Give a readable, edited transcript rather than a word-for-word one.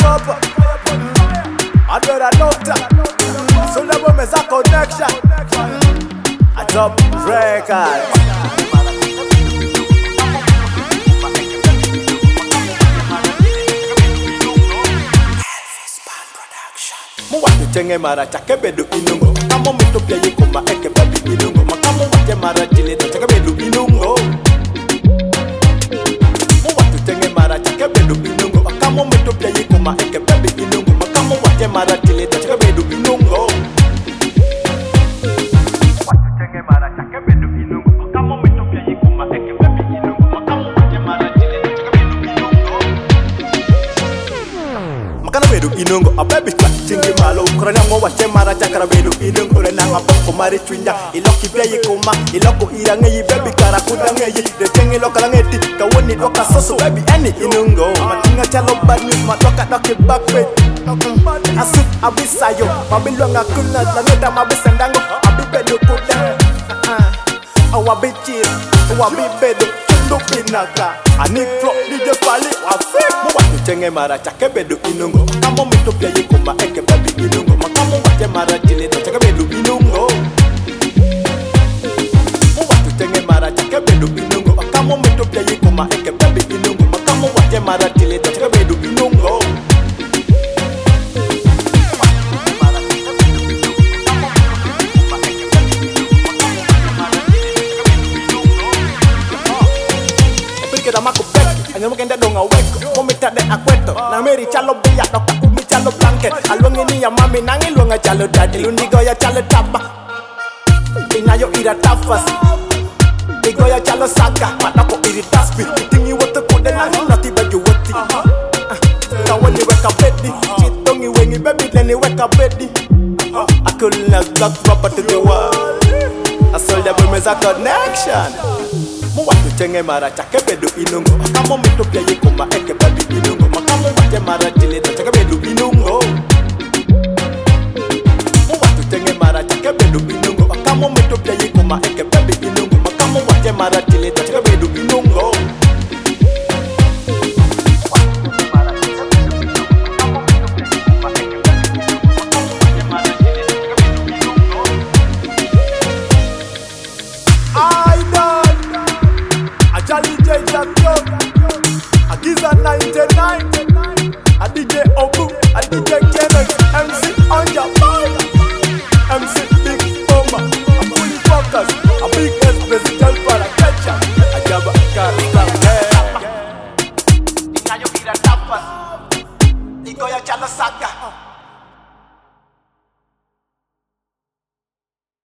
papa. Adora nota. So never miss a connection. I drop records. Watu chenge mara chake bedu inungo. Kamo mitopia yikoma eke baby inungo. Makamo wate mara chile chake bedu inungo. Watu chenge mara chake bedu inungo. Kamo mitopia yikoma eke baby inungo. Makamo wate mara chile chake bedu inungo. Watu chenge mara chake bedu inungo. Kamo mitopia yikoma eke baby inungo. Makamo wate mara chile chake bedu inungo. Makana bedu inungo a baby chingi malo korona ngo wache mara chakara bedu inungo re nanga ko mari twinja iloki beye koma iloko irange yi baby kara kudange yi de tengi lokala ngeti ka woni doka soso baby any inungo matinga chalo bad news matoka doki backpage asu abisayo babilonga kuna na ngeta mabisandango abibedu kuda awabichira awabibedu Pinaka Ani pro DJ Pali wase Mwatu chenge mara chake bedu inungo Kamo mitopia yikoma eke baby inungo Makamo wate mara jile chake bedu inungo Mwatu chenge mara chake bedu inungo Kamo mitopia yikoma eke baby inungo Makamo wate mara jile chake bedu inungo Anyo mkenda donga weko Momita de akweto Na meri chalo biya Doka kumi chalo blanket Alwangi ni ya mami Nangi luanga chalo daddy Lundigo ya chalo taba Inayo ira tafas Digo ya chalo saga Matako iri taspi Tingi wote kude Nangi nati beju woti Kawani weka bedi Chitongi wengi baby Leni weka bedi Akulina got rubber to the world I sold ya bumeza connection Mwatu chenge mara chake bedu inungo Kamo mitopia yikoma eke baby inungo Makamo wate mara jile chake bedu inungo Mwatu chenge mara chake bedu inungo Kamo mitopia yikoma eke baby inungo Makamo wate mara jile chake bedu inungo Charlie J Jacob, a Giza 99, a DJ Obu, a DJ Kenneth, MC Anja, MC Big Oma, a fully focused, a big S-Presidential para Kecha, a Jabba Karsta, Inayo Ira Tapas, Igoya Chala Saka.